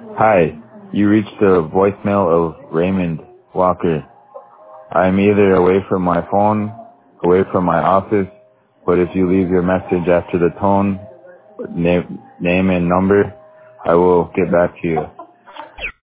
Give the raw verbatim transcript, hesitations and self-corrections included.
Hi, you reached the voicemail of Raymond Walker. I am either away from my phone, away from my office, but if you leave your message after the tone, name, name and number, I will get back to you.